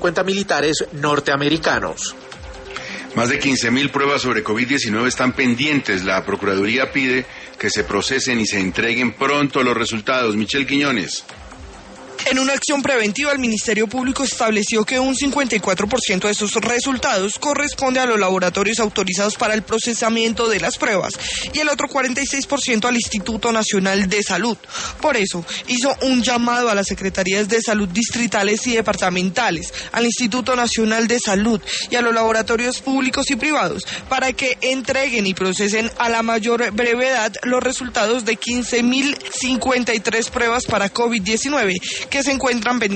50 militares norteamericanos. Más de 15.000 pruebas sobre COVID-19 están pendientes. La Procuraduría pide que se procesen y se entreguen pronto los resultados. Michelle Quiñones. En una acción preventiva, el Ministerio Público estableció que un 54% de esos resultados corresponde a los laboratorios autorizados para el procesamiento de las pruebas y el otro 46% al Instituto Nacional de Salud. Por eso, hizo un llamado a las secretarías de salud distritales y departamentales, al Instituto Nacional de Salud y a los laboratorios públicos y privados para que entreguen y procesen a la mayor brevedad los resultados de 15.053 pruebas para COVID-19 que se encuentran pendientes